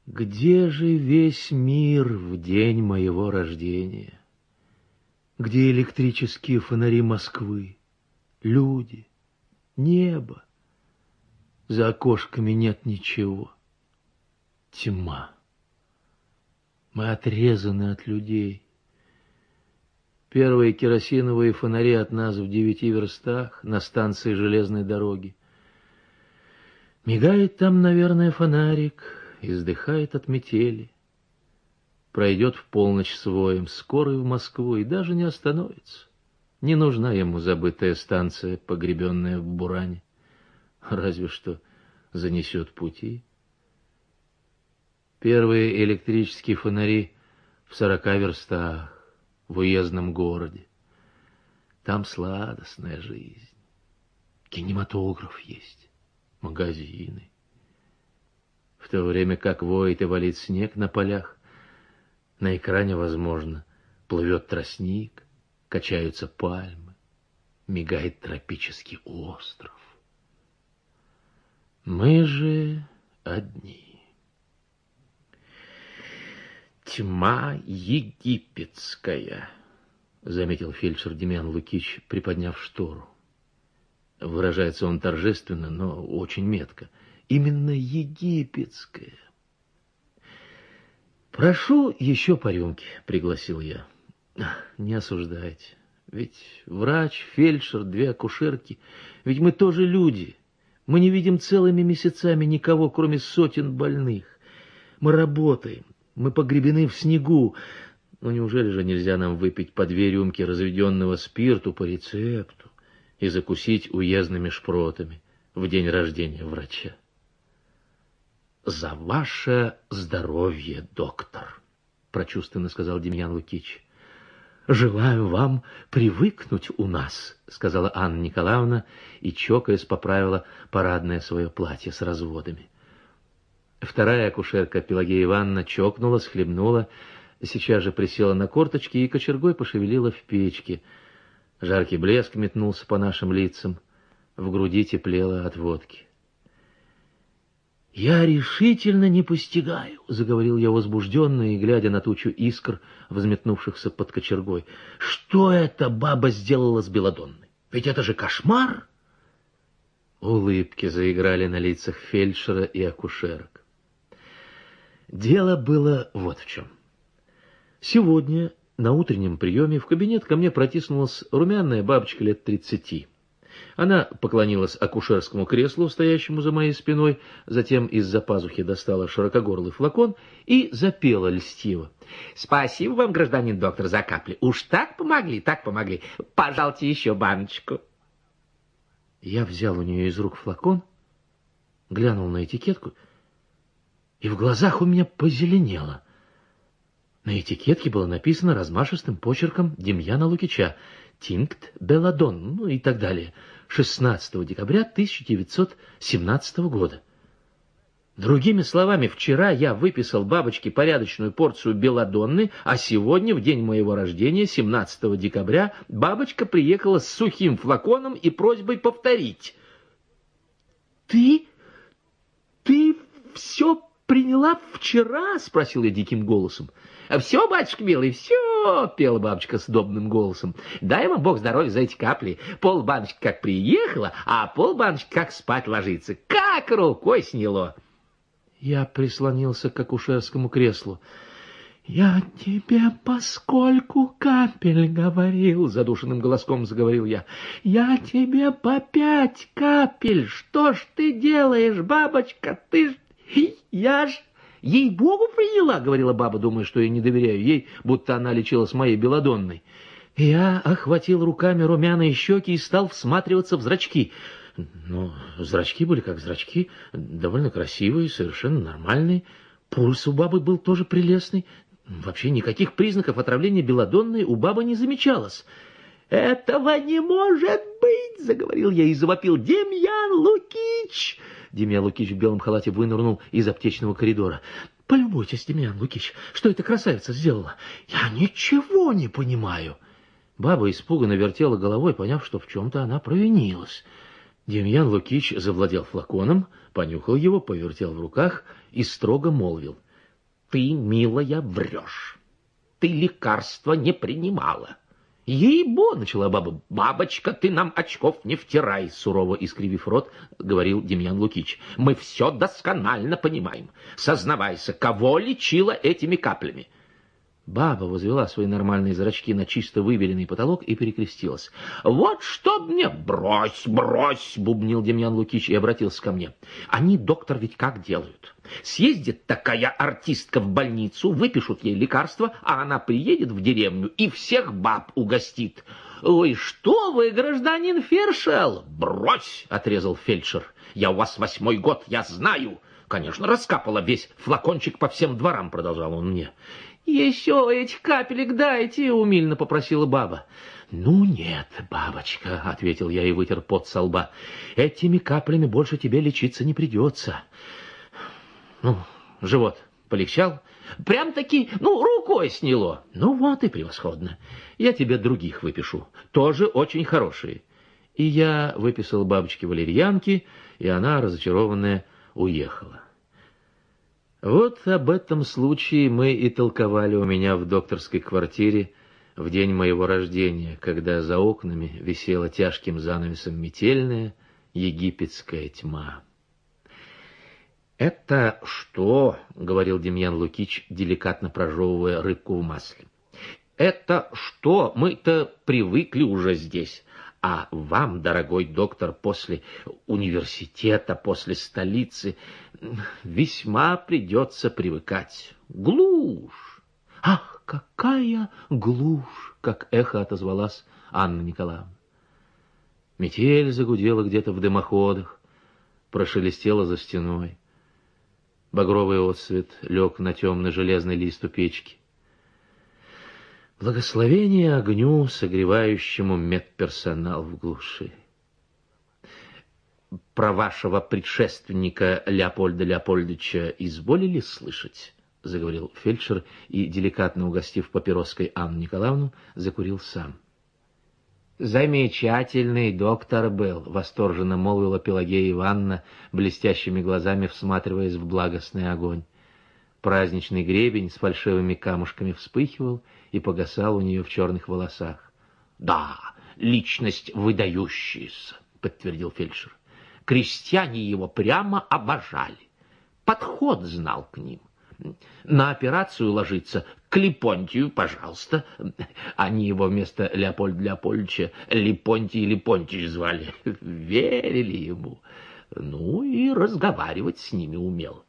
Где же весь мир в день моего рождения? Где электрические фонари Москвы, люди, небо? За окошками нет ничего. Тьма. Мы отрезаны от людей. Первые керосиновые фонари от нас в 9 верстах на станции железной дороги. Мигает там, наверное, фонарик, издыхает от метели. Пройдет в полночь своим, скорый в Москву, и даже не остановится. Не нужна ему забытая станция, погребенная в буране. Разве что занесет пути. Первые электрические фонари в 40 верстах, в уездном городе. Там сладостная жизнь. Кинематограф есть, магазины. В то время как воет и валит снег на полях, на экране, возможно, плывет тростник, качаются пальмы, мигает тропический остров. Мы же одни. «Тьма египетская», — заметил фельдшер Демьян Лукич, приподняв штору. Выражается он торжественно, но очень метко. Именно египетская. «Прошу еще по рюмке», — пригласил я. «Не осуждайте. Ведь врач, фельдшер, 2 акушерки. Ведь мы тоже люди. Мы не видим целыми месяцами никого, кроме сотен больных. Мы работаем. Мы погребены в снегу. Но неужели же нельзя нам выпить по 2 рюмки разведенного спирту по рецепту и закусить уездными шпротами в день рождения врача?» «За ваше здоровье, доктор», — прочувственно сказал Демьян Лукич. «Желаю вам привыкнуть у нас», — сказала Анна Николаевна и, чокаясь, поправила парадное свое платье с разводами. Вторая акушерка Пелагея Ивановна чокнулась, хлебнула, сейчас же присела на корточки и кочергой пошевелила в печке. Жаркий блеск метнулся по нашим лицам, в груди теплело от водки. «Я решительно не постигаю», — заговорил я возбужденно и глядя на тучу искр, взметнувшихся под кочергой. «Что эта баба сделала с Беладонной? Ведь это же кошмар!» Улыбки заиграли на лицах фельдшера и акушерок. Дело было вот в чем. Сегодня на утреннем приеме в кабинет ко мне протиснулась румяная бабочка лет 30. Она поклонилась акушерскому креслу, стоящему за моей спиной, затем из-за пазухи достала широкогорлый флакон и запела льстиво. «Спасибо вам, гражданин доктор, за капли. Уж так помогли, так помогли. Пожалуйте еще баночку». Я взял у нее из рук флакон, глянул на этикетку, и в глазах у меня позеленело. На этикетке было написано размашистым почерком Демьяна Лукича «Тинкт Белладон», ну и так далее, 16 декабря 1917 года. Другими словами, вчера я выписал бабочке порядочную порцию белладонны, а сегодня, в день моего рождения, 17 декабря, бабочка приехала с сухим флаконом и просьбой повторить. «Ты все приняла вчера?» — спросил я диким голосом. «Все, батюшка милый, все!» — пела бабочка с добным голосом. «Дай вам Бог здоровья за эти капли. Полбаночки как приехала, а полбаночки как спать ложится. Как рукой сняло!» Я прислонился к акушерскому креслу. «Я тебе поскольку капель говорил», — задушенным голоском заговорил я. «Я тебе по 5 капель. Что ж ты делаешь, бабочка? Ты ж... Я ж... «Ей-богу приняла», — говорила баба, думая, что я не доверяю ей, будто она лечилась моей белладонной. Я охватил руками румяные щеки и стал всматриваться в зрачки. Но зрачки были как зрачки, довольно красивые, совершенно нормальные. Пульс у бабы был тоже прелестный. Вообще никаких признаков отравления белладонной у бабы не замечалось. «Этого не может быть!» — заговорил я и завопил. «Демьян Лукич!» Демьян Лукич в белом халате вынырнул из аптечного коридора. «Полюбуйтесь, Демьян Лукич, что эта красавица сделала? Я ничего не понимаю!» Баба испуганно вертела головой, поняв, что в чем-то она провинилась. Демьян Лукич завладел флаконом, понюхал его, повертел в руках и строго молвил. Ты, милая, врешь. Ты лекарства не принимала. Ей-бо, начала баба. Бабочка, ты нам очков не втирай, сурово искривив рот, говорил Демьян Лукич. Мы все досконально понимаем. Сознавайся, кого лечила этими каплями? Баба возвела свои нормальные зрачки на чисто выбеленный потолок и перекрестилась. «Вот что мне...» «Брось, брось!» — бубнил Демьян Лукич и обратился ко мне. «Они, доктор, ведь как делают? Съездит такая артистка в больницу, выпишут ей лекарства, а она приедет в деревню и всех баб угостит. Ой, что вы, гражданин Фершел?» «Брось!» — отрезал фельдшер. «Я у вас 8-й год, я знаю!» «Конечно, раскапала весь флакончик по всем дворам», — продолжал он мне. «Еще этих капелек дайте», — умильно попросила баба. «Ну нет, бабочка», — ответил я и вытер пот со лба. «Этими каплями больше тебе лечиться не придется». Ну, живот полегчал? Прям-таки, рукой сняло. Ну вот и превосходно. Я тебе других выпишу, тоже очень хорошие. И я выписал бабочке валерьянки, и она, разочарованная, уехала. Вот об этом случае мы и толковали у меня в докторской квартире в день моего рождения, когда за окнами висела тяжким занавесом метельная египетская тьма. «Это что?» — говорил Демьян Лукич, деликатно прожевывая рыбку в масле. «Это что? Мы-то привыкли уже здесь. А вам, дорогой доктор, после университета, после столицы, весьма придется привыкать. Глушь!» «Ах, какая глушь!» — как эхо отозвалась Анна Николаевна. Метель загудела где-то в дымоходах, прошелестела за стеной. Багровый отсвет лег на темный железный лист у печки. Благословение огню, согревающему медперсонал в глуши. «Про вашего предшественника Леопольда Леопольдовича изволили слышать?» — заговорил фельдшер и, деликатно угостив папироской Анну Николаевну, закурил сам. «Замечательный доктор был», — восторженно молвила Пелагея Ивановна, блестящими глазами всматриваясь в благостный огонь. Праздничный гребень с фальшивыми камушками вспыхивал и погасал у нее в черных волосах. «Да, личность выдающаяся», — подтвердил фельдшер. «Крестьяне его прямо обожали. Подход знал к ним. На операцию ложиться к Липонтию, пожалуйста». Они его вместо Леопольда Леопольдовича Липонтий Липонтич звали. Верили ему. Ну и разговаривать с ними умел.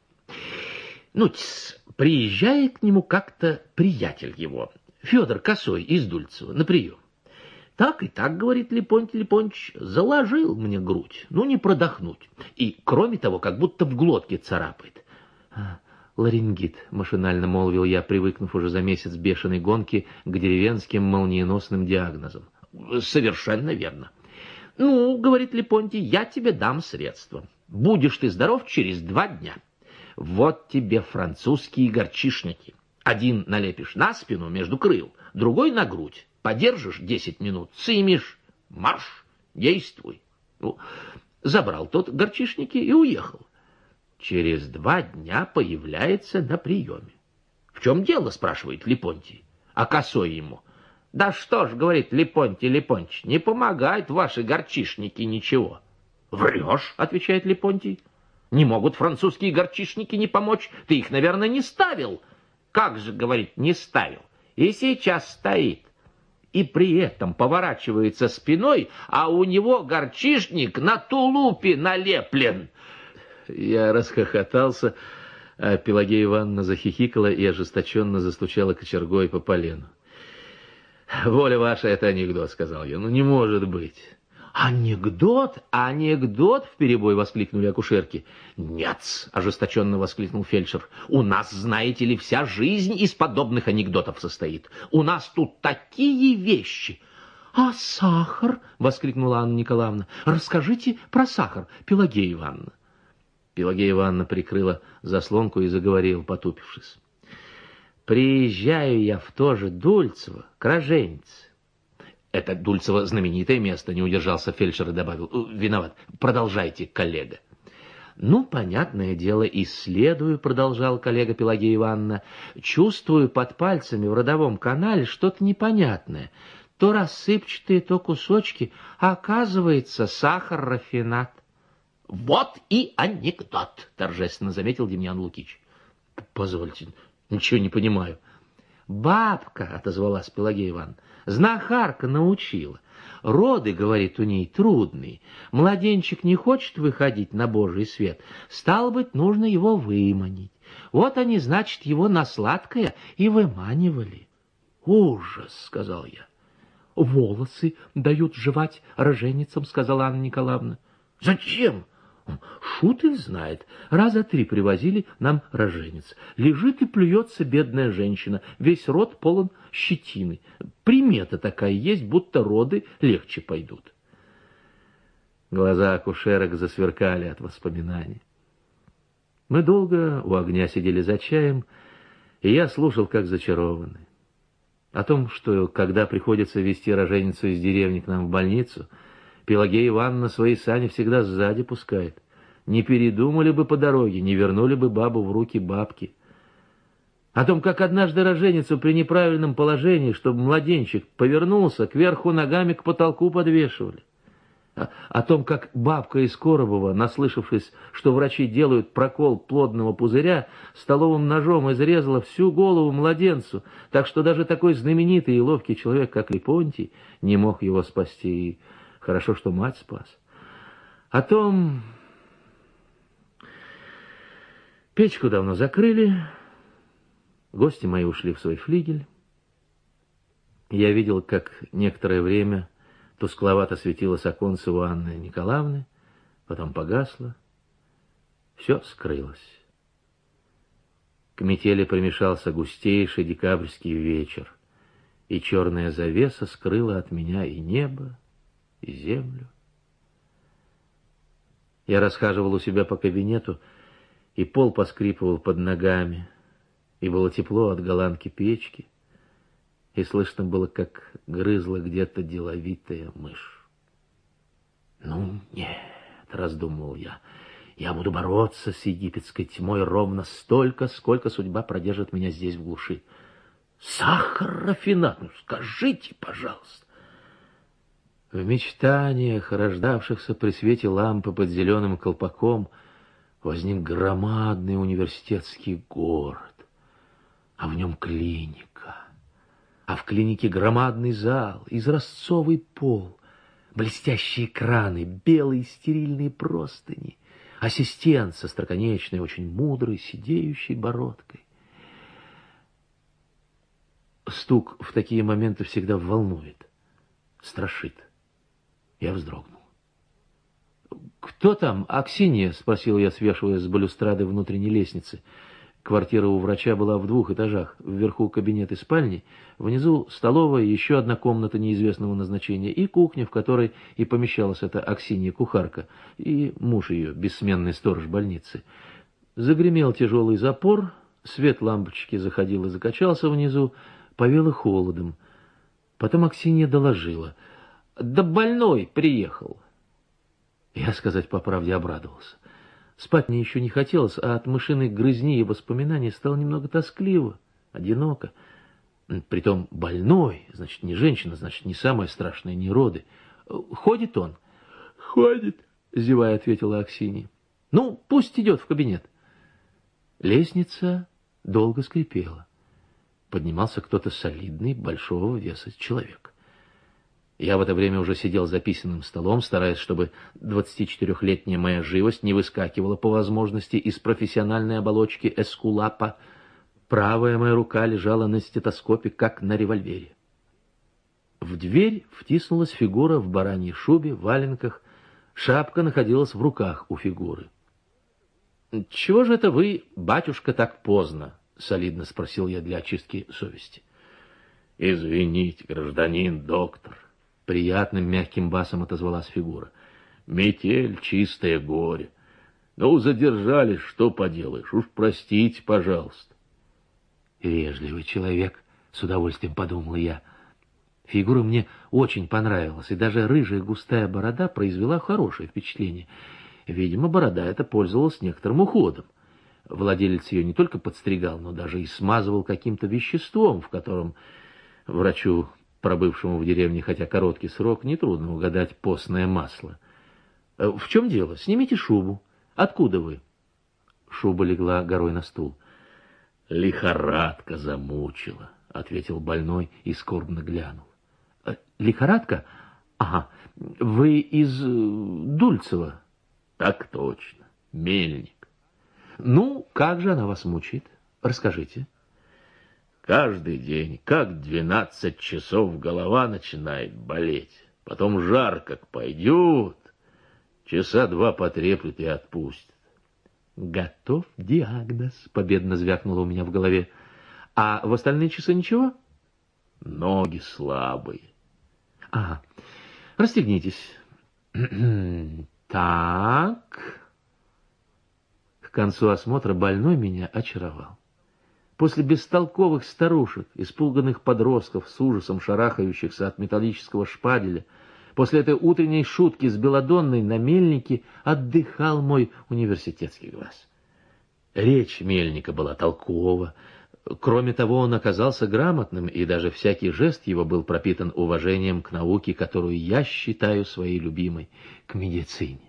Приезжает к нему как-то приятель его, Федор Косой из Дульцева, на прием. «Так и так, — говорит Липонтий Липонтич, — заложил мне грудь, не продохнуть. И, кроме того, как будто в глотке царапает». «Ларингит», — машинально молвил я, привыкнув уже за месяц бешеной гонки к деревенским молниеносным диагнозам. «Совершенно верно. Ну, — говорит Липонтий, — я тебе дам средства. Будешь ты здоров через 2 дня. Вот тебе французские горчишники. Один налепишь на спину между крыл, другой на грудь. Подержишь 10 минут, сымешь, марш, действуй». Забрал тот горчишники и уехал. Через 2 дня появляется на приеме. «В чем дело?» — спрашивает Липонтий. А Косой ему: «Да что ж, — говорит Липонтий Липонтич, — не помогают ваши горчишники ничего». «Врешь?» — отвечает Липонтий. «Не могут французские горчишники не помочь. Ты их, наверное, не ставил». «Как же, — говорит, — не ставил. И сейчас стоит. И при этом поворачивается спиной, а у него горчишник на тулупе налеплен». Я расхохотался, а Пелагея Ивановна захихикала и ожесточенно застучала кочергой по полену. «Воля ваша, это анекдот, — сказал я, — не может быть». «Анекдот? Анекдот!» — вперебой воскликнули акушерки. «Нет!» — ожесточенно воскликнул фельдшер. «У нас, знаете ли, вся жизнь из подобных анекдотов состоит. У нас тут такие вещи!» «А сахар?» — воскликнула Анна Николаевна. «Расскажите про сахар, Пелагея Ивановна». Пелагея Ивановна прикрыла заслонку и заговорила, потупившись. «Приезжаю я в то же Дульцево, к роженице». «Это Дульцево знаменитое место», — не удержался фельдшер и добавил. «Виноват. Продолжайте, коллега». Ну, понятное дело, исследую, продолжал коллега Пелагея Ивановна, чувствую под пальцами в родовом канале что-то непонятное. То рассыпчатые, то кусочки, а оказывается сахар-рафинат. Вот и анекдот, торжественно заметил Демьян Лукич. Позвольте, ничего не понимаю. Бабка, отозвалась Пелагея Ивановна, знахарка научила. Роды, говорит, у ней трудные. Младенчик не хочет выходить на Божий свет. Стало быть, нужно его выманить. Вот они, значит, его на сладкое и выманивали. Ужас, сказал я. Волосы дают жевать роженицам, сказала Анна Николаевна. Зачем? Шут их знает. Раза 3 привозили нам роженец. Лежит и плюется бедная женщина. Весь рот полон щетины. Примета такая есть, будто роды легче пойдут. Глаза акушерок засверкали от воспоминаний. Мы долго у огня сидели за чаем, и я слушал, как зачарованный. О том, что когда приходится везти роженицу из деревни к нам в больницу, Пелагея Ивановна свои сани всегда сзади пускает. Не передумали бы по дороге, не вернули бы бабу в руки бабки. О том, как однажды роженицу при неправильном положении, чтобы младенчик повернулся, кверху ногами к потолку подвешивали. О том, как бабка из Коробова, наслышавшись, что врачи делают прокол плодного пузыря, столовым ножом изрезала всю голову младенцу, так что даже такой знаменитый и ловкий человек, как Лепонтий, не мог его спасти, и хорошо, что мать спас. О том... Печку давно закрыли, гости мои ушли в свой флигель. Я видел, как некоторое время тускловато светилось оконце у Анны Николаевны, потом погасло, все скрылось. К метели примешался густейший декабрьский вечер, и черная завеса скрыла от меня и небо, и землю. Я расхаживал у себя по кабинету, и пол поскрипывал под ногами, и было тепло от голландки печки, и слышно было, как грызла где-то деловитая мышь. «Ну, нет», — раздумывал я буду бороться с египетской тьмой ровно столько, сколько судьба продержит меня здесь, в глуши. Сахар-рафинат, ну скажите, пожалуйста». В мечтаниях, рождавшихся при свете лампы под зеленым колпаком, возник громадный университетский город, а в нем клиника, а в клинике громадный зал, изразцовый пол, блестящие экраны, белые стерильные простыни, ассистент со остроконечной, очень мудрой, сидеющей бородкой. Стук в такие моменты всегда волнует, страшит. Я вздрогнул. «Кто там, Аксинья?» — спросил я, свешиваясь с балюстрады внутренней лестницы. Квартира у врача была в 2 этажах. Вверху кабинет и спальни, внизу столовая, еще одна комната неизвестного назначения и кухня, в которой и помещалась эта Аксинья-кухарка, и муж ее, бессменный сторож больницы. Загремел тяжелый запор, свет лампочки заходил и закачался внизу, повело холодом. Потом Аксинья доложила: «Да больной приехал». Я, сказать по правде, обрадовался. Спать мне еще не хотелось, а от мышиной грызни и воспоминаний стало немного тоскливо, одиноко. Притом больной, значит, не женщина, значит, не самое страшное, не роды. «Ходит он?» «Ходит», — зевая ответила Аксинья. «Ну, пусть идет в кабинет». Лестница долго скрипела. Поднимался кто-то солидный, большого веса человек. Я в это время уже сидел за писаным столом, стараясь, чтобы 24-летняя моя живость не выскакивала по возможности из профессиональной оболочки эскулапа. Правая моя рука лежала на стетоскопе, как на револьвере. В дверь втиснулась фигура в бараньей шубе, в валенках. Шапка находилась в руках у фигуры. «Чего же это вы, батюшка, так поздно?» — солидно спросил я для очистки совести. «Извините, гражданин доктор», — приятным мягким басом отозвалась фигура. «Метель, чистое горе. Ну, задержались, что поделаешь, уж простите, пожалуйста». «Вежливый человек», — с удовольствием подумал я. Фигура мне очень понравилась, и даже рыжая густая борода произвела хорошее впечатление. Видимо, борода эта пользовалась некоторым уходом. Владелец ее не только подстригал, но даже и смазывал каким-то веществом, в котором врачу, пробывшему в деревне хотя короткий срок, нетрудно угадать постное масло. В чем дело? Снимите шубу. Откуда вы? Шуба легла горой на стул. Лихорадка замучила, ответил больной и скорбно глянул. Лихорадка? Ага. Вы из Дульцева? Так точно. Мельник. Ну, как же она вас мучает? Расскажите. Каждый день, как 12 часов, голова начинает болеть. Потом жар как пойдет, часа два потреплет и отпустит. Готов диагноз, победно звякнуло у меня в голове. А в остальные часы ничего? Ноги слабые. Ага, расстегнитесь. Так. К концу осмотра больной меня очаровал. После бестолковых старушек, испуганных подростков, с ужасом шарахающихся от металлического шпаделя, после этой утренней шутки с Беладонной на мельнике отдыхал мой университетский глаз. Речь мельника была толкова. Кроме того, он оказался грамотным, и даже всякий жест его был пропитан уважением к науке, которую я считаю своей любимой, к медицине.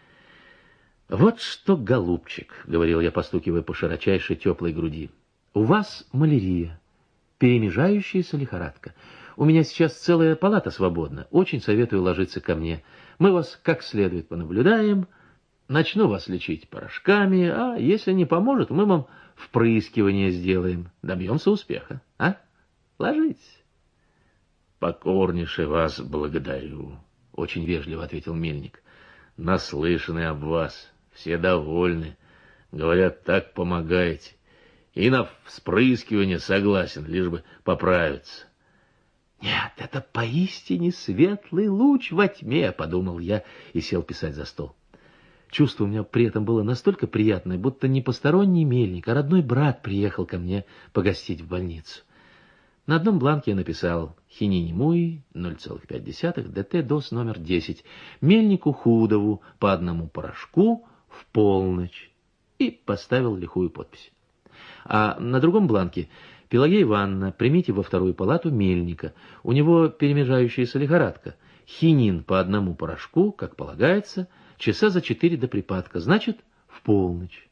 «Вот что, голубчик», — говорил я, постукивая по широчайшей теплой груди, — «у вас малярия, перемежающаяся лихорадка. У меня сейчас целая палата свободна. Очень советую ложиться ко мне. Мы вас как следует понаблюдаем. Начну вас лечить порошками, а если не поможет, мы вам впрыскивание сделаем. Добьемся успеха. А? Ложитесь». «Покорнейше вас благодарю», — очень вежливо ответил мельник. «Наслышаны об вас. Все довольны. Говорят, так помогаете. И на вспрыскивание согласен, лишь бы поправиться». «Нет, это поистине светлый луч во тьме», — подумал я и сел писать за стол. Чувство у меня при этом было настолько приятное, будто не посторонний мельник, а родной брат приехал ко мне погостить в больницу. На одном бланке я написал «Хинини-Муи, 0,5, ДТ-ДОС номер 10, мельнику Худову по одному порошку в полночь» и поставил лихую подпись. А на другом бланке «Пелагея Ивановна, примите во вторую палату мельника. У него перемежающаяся лихорадка. Хинин по одному порошку, как полагается, часа за 4 до припадка, значит, в полночь».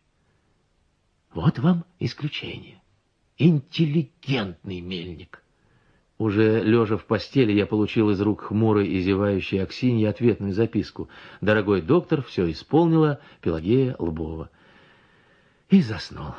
Вот вам исключение. Интеллигентный мельник. Уже лежа в постели, я получил из рук хмурой и зевающей Аксиньи ответную записку. «Дорогой доктор, все исполнила Пелагея Лбова». И заснул.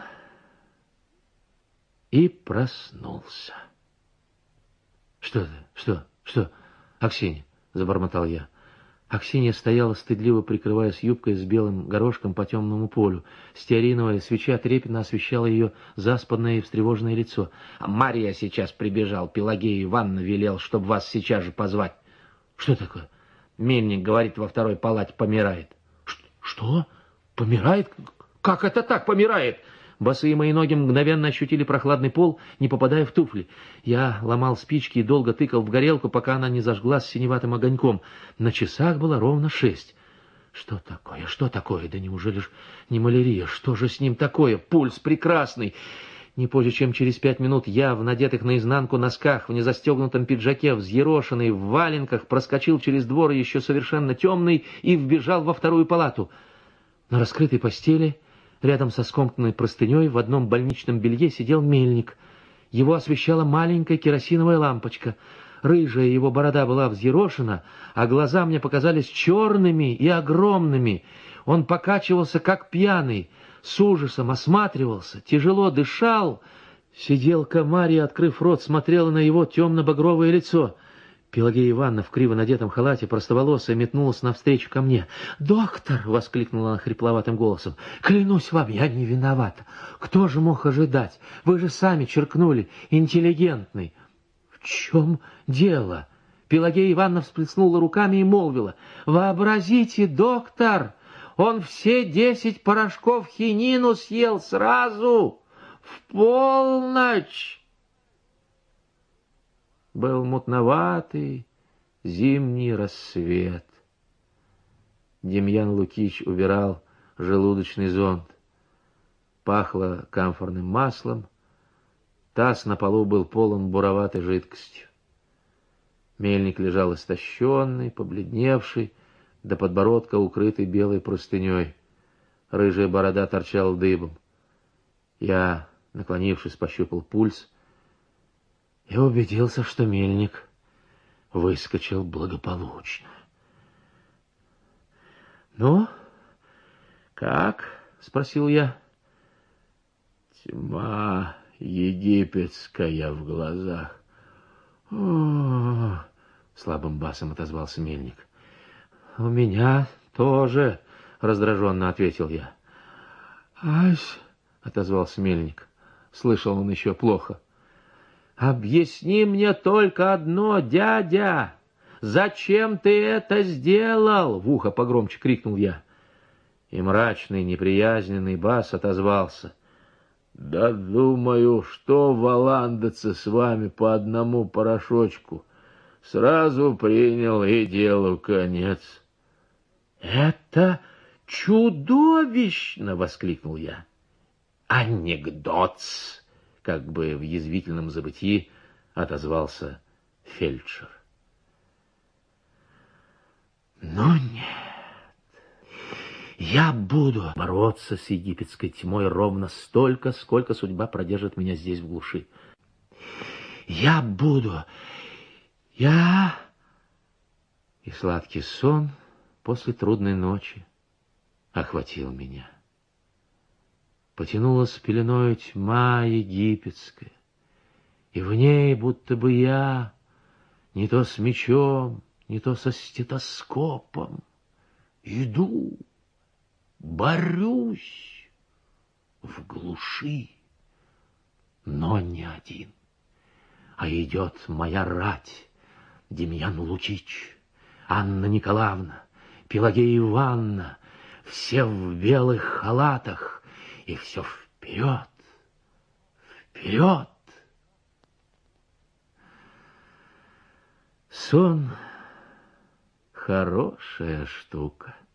И проснулся. «Что ты? Что? Аксинья?» — забормотал я. Аксинья стояла, стыдливо прикрываясь юбкой с белым горошком по темному полю. Стеариновая свеча трепетно освещала ее заспанное и встревоженное лицо. «А Мария сейчас прибежал. Пелагея Ивановна велел, чтобы вас сейчас же позвать». «Что такое?» «Мельник, говорит, во второй палате помирает». «Что? Помирает? Как это так помирает?» Босые мои ноги мгновенно ощутили прохладный пол, не попадая в туфли. Я ломал спички и долго тыкал в горелку, пока она не зажглась синеватым огоньком. На часах было ровно 6. Что такое? Что такое? Да неужели ж не малярия? Что же с ним такое? Пульс прекрасный. Не позже, чем через 5 минут, я в надетых наизнанку носках, в незастегнутом пиджаке, взъерошенный, в валенках, проскочил через двор еще совершенно темный и вбежал во вторую палату. На раскрытой постели, рядом со скомканной простыней, в одном больничном белье сидел мельник. Его освещала маленькая керосиновая лампочка. Рыжая его борода была взъерошена, а глаза мне показались черными и огромными. Он покачивался, как пьяный, с ужасом осматривался, тяжело дышал. Сиделка Марья, открыв рот, смотрела на его темно-багровое лицо. Пелагея Ивановна в криво надетом халате, простоволосая, метнулась навстречу ко мне. «Доктор!» — воскликнула она хрипловатым голосом. «Клянусь вам, я не виновата. Кто же мог ожидать? Вы же сами черкнули. Интеллигентный». «В чем дело?» Пелагея Ивановна всплеснула руками и молвила. «Вообразите, доктор! Он все 10 порошков хинину съел сразу! В полночь!» Был мутноватый зимний рассвет. Демьян Лукич убирал желудочный зонд. Пахло камфорным маслом. Таз на полу был полон буроватой жидкостью. Мельник лежал истощенный, побледневший, до подбородка укрытый белой простыней. Рыжая борода торчала дыбом. Я, наклонившись, пощупал пульс и убедился, что мельник выскочил благополучно. «Ну, как?» — спросил я. «Тьма египетская в глазах». «О-о-о!» — слабым басом отозвался мельник. «У меня тоже», — раздраженно ответил я. «Ась!» — отозвался мельник. Слышал он еще плохо. «Объясни мне только одно, дядя! Зачем ты это сделал?» — в ухо погромче крикнул я. И мрачный, неприязненный бас отозвался. «Да думаю, что валандаться с вами по одному порошочку. Сразу принял, и делу конец». «Это чудовищно!» — воскликнул я. «Анекдот!» — как бы в язвительном забытии отозвался фельдшер. «Но нет, я буду бороться с египетской тьмой ровно столько, сколько судьба продержит меня здесь в глуши. Я буду... И сладкий сон после трудной ночи охватил меня. Потянулась пеленою тьма египетская, и в ней будто бы я не то с мечом, не то со стетоскопом иду, борюсь в глуши, но не один, а идет моя рать: Демьян Лукич, Анна Николаевна, Пелагея Ивановна, все в белых халатах, и все вперед, вперед. Сон — хорошая штука.